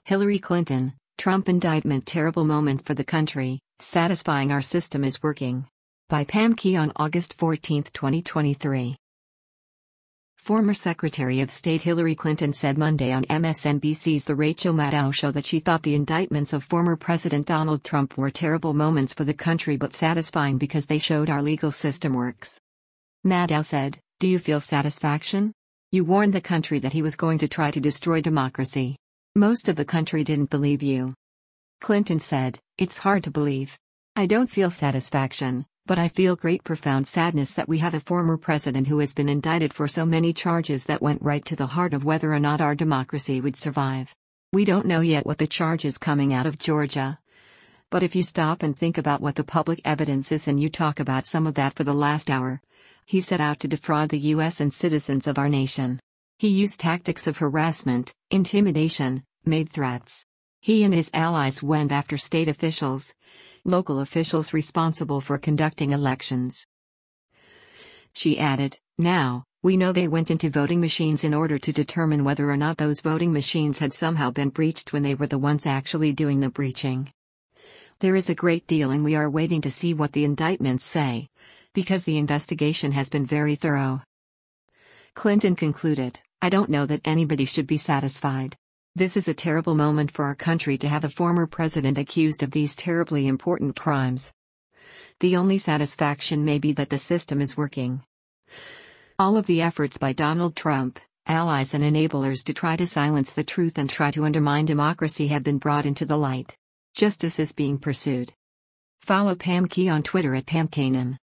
Hillary Clinton, Trump indictment terrible moment for the country, satisfying our system is working. By Pam Key on August 14, 2023. Former Secretary of State Hillary Clinton said Monday on MSNBC's The Rachel Maddow Show that she thought the indictments of former President Donald Trump were terrible moments for the country but satisfying because they showed our legal system works. Maddow said, "Do you feel satisfaction? You warned the country that he was going to try to destroy democracy. Most of the country didn't believe you." Clinton said, "It's hard to believe. I don't feel satisfaction, but I feel great profound sadness that we have a former president who has been indicted for so many charges that went right to the heart of whether or not our democracy would survive. We don't know yet what the charges coming out of Georgia. But if you stop and think about what the public evidence is and you talk about some of that for the last hour, he set out to defraud the U.S. and citizens of our nation. He used tactics of harassment, intimidation, made threats. He and his allies went after state officials, local officials responsible for conducting elections." She added, "Now, we know they went into voting machines in order to determine whether or not those voting machines had somehow been breached when they were the ones actually doing the breaching. There is a great deal and we are waiting to see what the indictments say, because the investigation has been very thorough." Clinton concluded, "I don't know that anybody should be satisfied. This is a terrible moment for our country to have a former president accused of these terribly important crimes. The only satisfaction may be that the system is working." All of the efforts by Donald Trump, allies and enablers to try to silence the truth and try to undermine democracy have been brought into the light. Justice is being pursued. Follow Pam Key on Twitter at PamKanan.